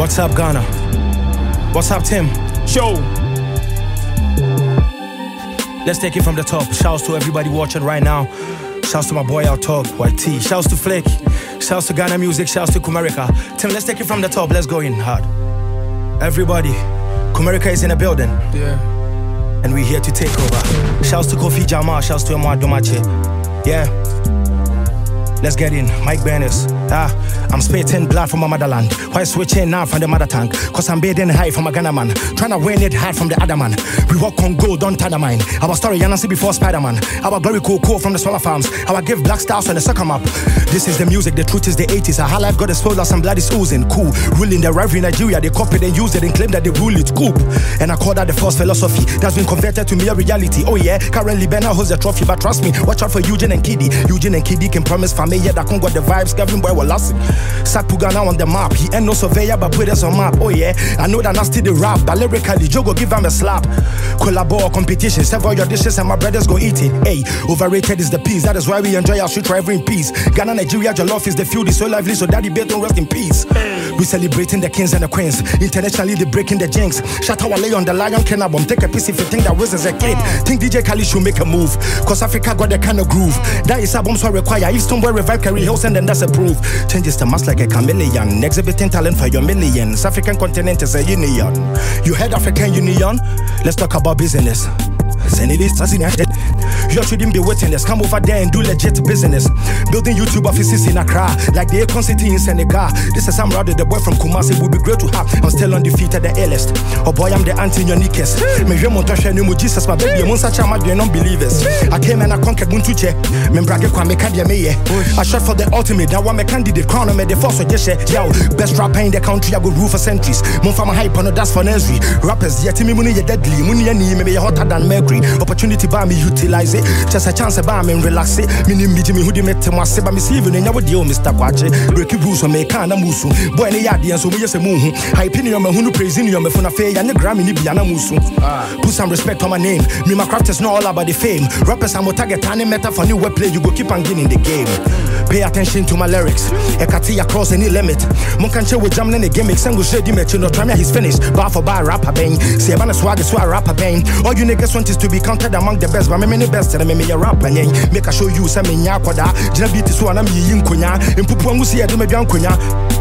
What's up, Ghana? What's up, Tim? Show. Let's take it from the top. Shouts to everybody watching right now. Shouts to my boy out top, YT. Shouts to Flake. Shouts to Ghana Music. Shouts to Kumerica. Tim, let's take it from the top. Let's go in hard. Everybody, Kumerica is in the building. Yeah. And we're here to take over. Shouts to Kofi Jamal. Shouts to Emma Domache. Yeah. Let's get in. Mike Berners. I'm spitting blood from my motherland. Why switching now from the mother tongue? Cause I'm bathing high from a Ghana man. Trying to win it hard from the other man. We walk on gold, don't tie the mine. Our story, Yanasi before Spider-Man. Our glory cool from the smaller farms. Our give black stars on the soccer map. This is the music, the truth is the 80s. Our life got exposed as some blood is oozing. Cool. Ruling the rivalry in Nigeria. They copied and used it and claim that they rule it. Cool. And I call that the false philosophy that's been converted to mere reality. Oh yeah, currently Bena holds the trophy. But trust me, watch out for Eugene and Kiddy. Eugene and Kiddy can promise familiar that can't got the vibes. Kevin Boy will last. Sack Pugana on the map. He ain't no surveyor, but put us on map. Oh yeah, I know that nasty the rap, but lyrically, Jogo give him a slap. Collabo competition, several your dishes and my brothers go eat it. Hey, overrated is the peace. That is why we enjoy our street rivalry in peace. Ghana, Nigeria, Jollof is the feud is so lively, so Daddy Bear don't rest in peace. We celebrating the kings and the queens. Internationally, they breaking the jinx. Shout out Lay on the Lion Kenabom. Take a piece if you think that was as a kid. Think DJ Khaled should make a move. Cause Africa got the kind of groove. That is albums will require. If Stonewall revive Kerry Hilson, then that's a proof. Changes the mass like a chameleon. Exhibiting talent for your millions. African continent is a union. You heard African Union? Let's talk about business. You shouldn't be witness. Come over there and do legit business. Building YouTube offices in Accra, like the Akon City in Senegal. This is Sam Rowdy, the boy from Kumasi. Would be great to have. I'm still undefeated, the A-list. Oh boy, I'm the anti-uniquest. Me Montasha Numu Jesus, my baby. Monsacha, my non-believers. I came and I conquered Buntuche. Membrage Kwame Kadia Meye. I shot for the ultimate. That one my candidate crown. I made the force of Jeshe. Yo, best rapper in the country. I go rule for centuries. Monfama hype on that's for nursery. Rappers, yet me money deadly. Money and maybe hotter than mercury. Opportunity by me utilize it. Just a chance about me relax it. Meaning me Jimmy who they met to my seba me even in our deal, Mr. Quache. Break rules on me kind of musu. Boy, any idea so me just a moon. Hyping your man who praising your me for a fair and the Grammy Nibiana musu. Put some respect on my name. Me, my crafters know all about the fame. Rappers, I'm a target and meta for new web play. You go keep on getting the game. Pay attention to my lyrics. Ekati across any limit. Monkanche with jamming the gimmicks and go shade him at you. No time he's finished. Bar for bar rapper bang. Say I'm a swag rapper bang. All you niggas want is to be counted among the best. But me many best and me a rapper. Make a show you some in Yakwada. Jinabi so and I'm yin kunya. In Pupuangusi, I do my kunya.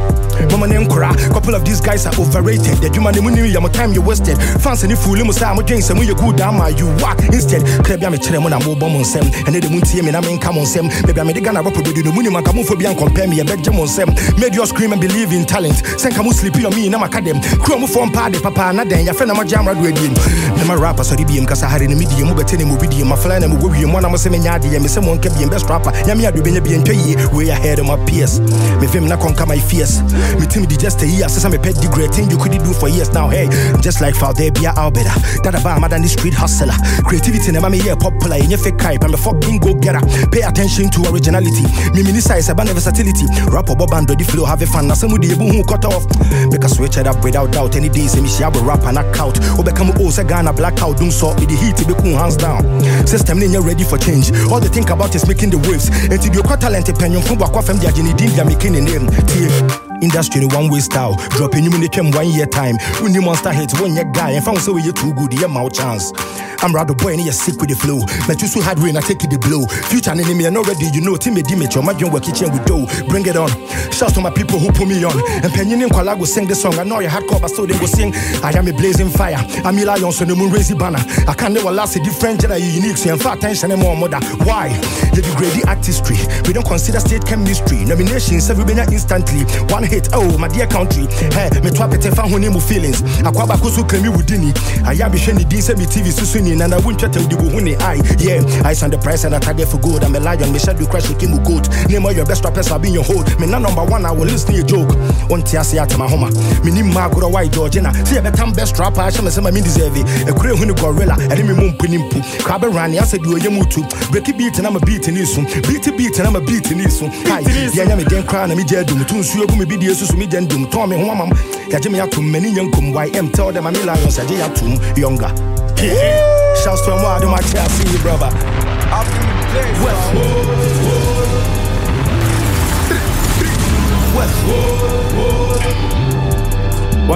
Mama name Kora, couple of these guys are overrated. The human money, your time you wasted. Fans and if you lose, I'm against them when you go down, you walk instead. Crab me children when I'm bomb on them, and they won't see me. I mean, come on, them. Maybe I'm gonna rap with the money, man. Come for me and compare me. I bet them on them. Made you scream and believe in talent. Send come sleepy on me in my academy. Chrome form party, papa, and then your friend, I'm a jam graduate. I'm a rapper, so the BM, because I had in the medium, but telling me with you, my flying and with you, one of my seminary, and someone can be best rapper. Yamia do be in way ahead of my peers. Me film not conquer my fears. Me team did just a year, since I'm a pet degree thing you couldn't do for years now. Hey, just like Faldebia Albeda, that about mother the street hustler. Creativity never me here popular in your fake hype. I'm a fucking go getter. Pay attention to originality. Me mini size about versatility. Rap or band the flow, have a fun. Now some with the who cut off. Make a switch it up without doubt. Any days, me share a rap and knock out. Or become also Ghana blackout. Don't sort with the heat, be cool hands down. System you're ready for change. All they think about is making the waves. And to your talented pen, you from Wakafam Diagini, making a name. Industry one way style, dropping you in the 1 year time. When you monster hits 1 year guy, and found so you're too good, you're my chance. I'm rather boy and you're sick with the flow. But you so hard rain, I take it the blow. Future enemy, I know ready, you know, Timmy Dimich, or my young work kitchen with dough. Bring it on. Shout to my people who put me on. And Penny and Kwala will sing the song. I know you're hardcore, but so they will sing. I am a blazing fire. I'm a lion, so the moon raise banner. I can't never last a different gender, unique, so I'm fat attention and more mother. Why? You degrade the artistry. We don't consider state chemistry. Nominations, everybody instantly. One hit, oh, my dear country. Hey, me twap it if I have feelings. Akwaba kusu kemi wudini. I am a shiny decent TV susuni. And I won't tell you who I. Yeah, eyes on the price and I target for good. I'm a lion, me shadow crash with Kimu goat. Name all your best rappers, I'll be in your hold. Me not number one, I will listen to your joke. On Tiasi at my home. Me name Margaret White Georgina. See a better best rapper, I shall say my deserve it. A crew who gorilla, and me moon pinimpu. Crabber Rani, I said you are mutu. Break it beat and I'm a beat in this one. Beat and I'm a beat in this one. Hi, yeah, I'm a damn crown and me jedum. Tun suyo me be the sus me jendum. Tommy Homam. Yajimi out to many young kum. YM tell them I'm a lion, Sajay to younger. Shouts to Amado, my child, see you, brother.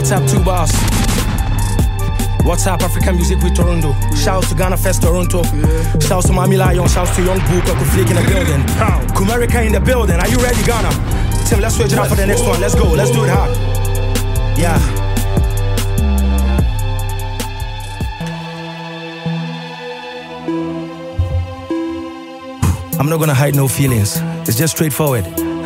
What's up, 2 bars? What's up, African Music with Toronto? Shouts to Ghana Fest Toronto. Shouts to Mami Lion. Shouts to Young Book. Uncle Flake in the building. Kumerica in the building. Are you ready, Ghana? Tim, let's switch it up for the next one. Let's go. Let's do it hard. Yeah. I'm not gonna hide no feelings. It's just straightforward.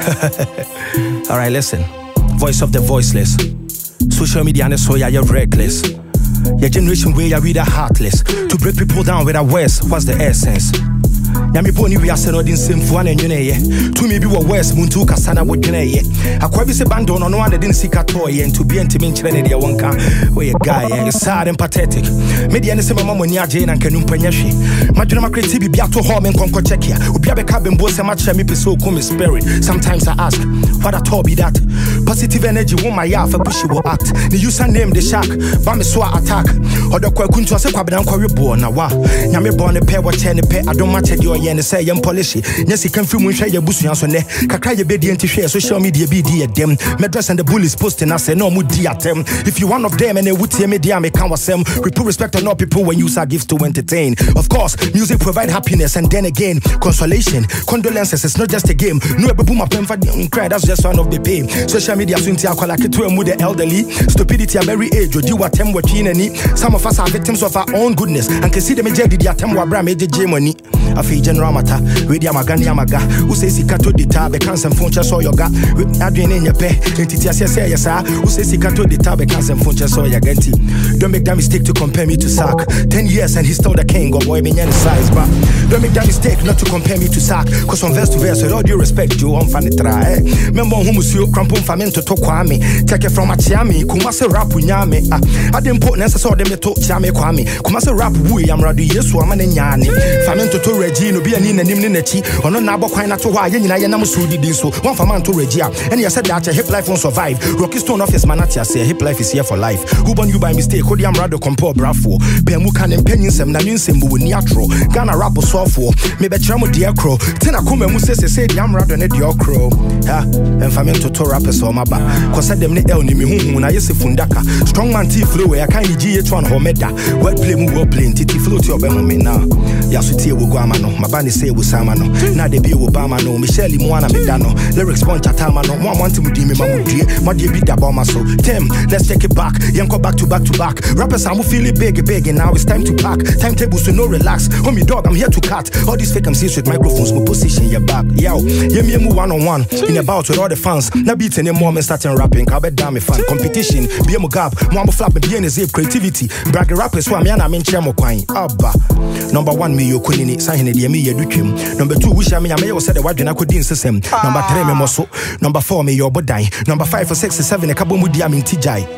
Alright, listen. Voice of the voiceless. Social media and so you're reckless. Your generation where you're really heartless. To break people down with our words, what's the essence? Yami boni we are saying same one and you know to me be what West Muntu Kasana would you Akwabi se bando no one that didn't see Katoy and to be intimate in the one car where a guy and sad and pathetic. Media and same mama near Jane and Kanum Penyashi. Majorama creativity be to home and conquer Czechia. Ubiabe cabin boss and much me so come spirit. Sometimes I ask, what at all be that? Positive energy won my yard for bushy will act. The user name the shark, Bami Swa attack. Or the Kwakunto se Kwaban Quarry born now. Yami born a pair what ten pair, I don't match your yen say young policy. Yes, you can film when share your bush on ne. Kakaya bedi and share social media BD at them. Medras and the bullies posting us and no mood at them. If you one of them and they would see media make our sem, we put respect on all people when use our gifts to entertain. Of course, music provide happiness and then again, consolation, condolences. It's not just a game. No boom up and cry, that's just one of the pain. Social media soon to like it to the elderly. Stupidity at every age, or do what them watching any. Some of us are victims of our own goodness and can see the major did the attempt where Bram made the money. A fee general matter, with Yamagani Yamaga, who says he can't do the tab, a cancer phone just saw your gat, with Adrian in your pay, entity as yes, who says he can't do the tab, a cancer phone just saw your ganti. Don't make that mistake to compare me to Sark. 10 years and he's still the king, or boy, me any size, but don't make that mistake not to compare me to Sark, cause from verse to verse, with all due respect, you won't find it try. Remember whom was you crampon famento to Kwame, take it from a Chiami, Kumasa rap Unyame. I didn't put necessary them to Chiame Kwame, Kumasa rap Wui, I'm ready, yes, woman and Yani, famento to Regino be an in and Nimnichi, or no Nabo Quina to Hawaii, and I am Sudi Diso, one for man to Regia, and you said that a hip life won't survive. Rocky Stone office Manatia say hip life is here for life. Who born you by mistake? Kodiam Rado Compo Brafo, Pemukan and Peninsem, Nanunsem, Niatro, Ghana Rap Software, maybe Tramo Diacro, Tena Kuma Muses say the Amrado and Diocro, and Famento to rappers or Maba, cause I them ne El Nimi when I used to Fundaka, strong man T flew where I can't GH1 Homeda, well play mu well playing Titi float your Benome now. Yasuti Wugwamano, my band say Wusamano, now they be Obama no, Michelle Moana Medano, lyrics punch Atamano, one want to me Mamudi, Madi beat that bomber so. Tim, let's take it back, Yanko back to back to back. Rappers I'm feeling big, and now it's time to pack. Timetables to no relax. Homie dog, I'm here to cut. All these fake MCs with microphones, will position your back. Yo, me move one-on-one, in a bout with all the fans. Now beats any more, starting rapping, I'll bet damn fan. Competition, be a gap, Mama flap, be in a zip, creativity. Brag rappers, so I'm Chamo Quine. Abba. Number 1, me yo kunini, sign the me dukim. Number 2, wish I may said the word I could didn't system. Number 3, me moso. Number 4, me your bodai. Number 5 or 6 or 7, a kabomu diam in Tijai.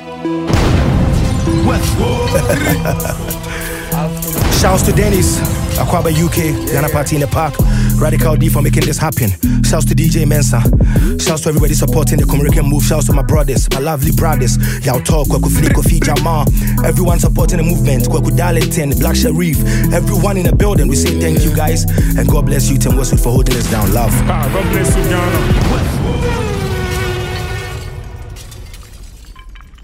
Shouts to Dennis, Akwaba UK, Ghana Party in the Park, Radical D for making this happen. Shouts to DJ Mensa. Shouts to everybody supporting the Comerican move. Shouts to my brothers, my lovely brothers. Y'all talk, Kwaku Flick, Kofi Jamal. Everyone supporting the movement. Kwaku Darlington, Black Sharif. Everyone in the building, we say thank you guys. And God bless you, Tim Westwood, for holding us down. Love. God bless you, Ghana.